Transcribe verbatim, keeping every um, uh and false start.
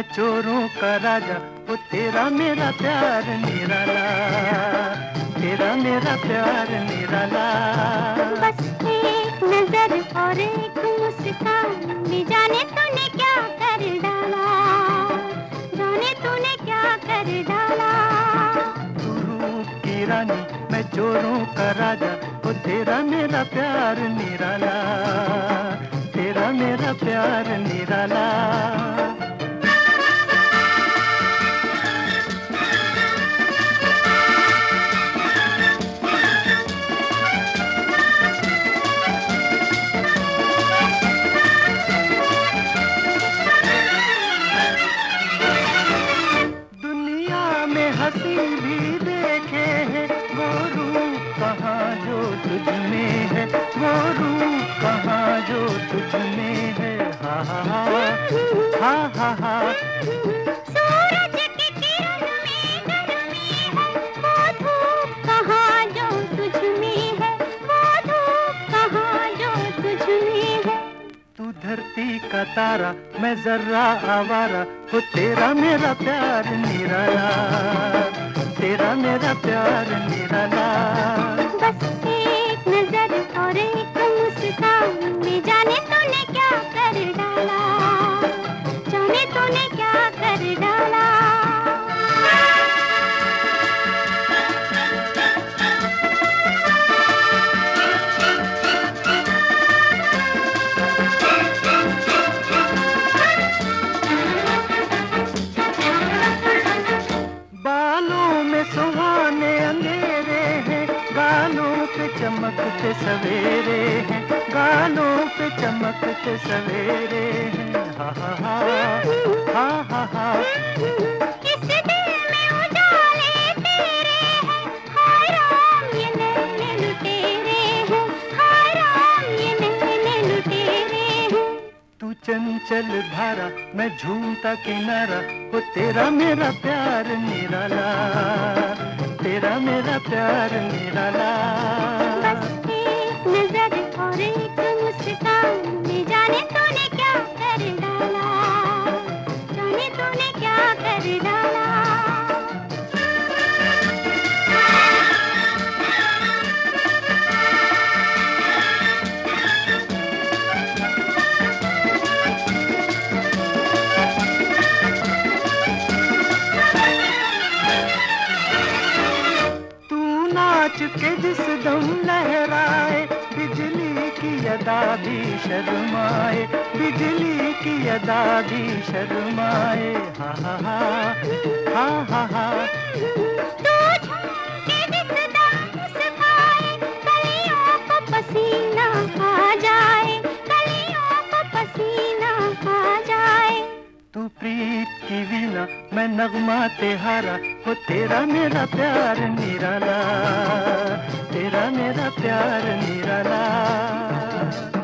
मैं चोरों का राजा, वो तेरा मेरा प्यार निराला, तेरा मेरा प्यार निराला। बस एक नजर और एक मुस्कान भी जाने तूने क्या कर डाला, जाने तूने क्या कर डाला। तू रूप की रानी, मैं चोरों का राजा, वो तेरा मेरा प्यार निराला, तेरा मेरा प्यार निराला। हंसी भी देखे है वो रूप कहाँ जो तुझ में है, वो रूप कहाँ जो तुझ में है। हा हा हा हा हा। सूरज की किरण में गर्मी है, वो धूप कहाँ जो तुझ में है, वो धूप कहाँ जो तुझ में है। तू धरती का तारा, मैं जर्रा आवारा, वो तेरा मेरा प्यार निराला, तेरा मेरा प्यार निराला। बस एक नजर और एक मुस्कान में जाने तूने क्या कर डाला, जाने तूने क्या कर डाला। सुहाने अंधेरे हैं, गालों पे चमकते सवेरे हैं, गालों पे चमकते सवेरे हैं। हा हा हा हा हा हा। इस दिल में उजाले तेरे हैं, हाय राम ये नैने लुटेरे हैं, हाय राम ये नैने लुटेरे हैं। तू चंचल धारा, मैं झूमता किनारा, वो तेरा मेरा प्यार निराला, तेरा मेरा प्यार निराला। बस एक नजर और एक मुस्कान में जाने तूने क्या कर डाला, जाने तूने क्या कर डाला। नाच के जिस दम लहराए, बिजली की अदा भी शर्माए, बिजली की अदा भी शर्माए। हा हा हा हा हा हा। तू झूम के जिस दम मुस्काए, कलियों को पसीना आ जाए, कलियों को पसीना आ जाए। तू प्रीत की वीणा, मैं नगमा तेहारा, वो तेरा मेरा प्यार निराला, तेरा मेरा प्यार निराला।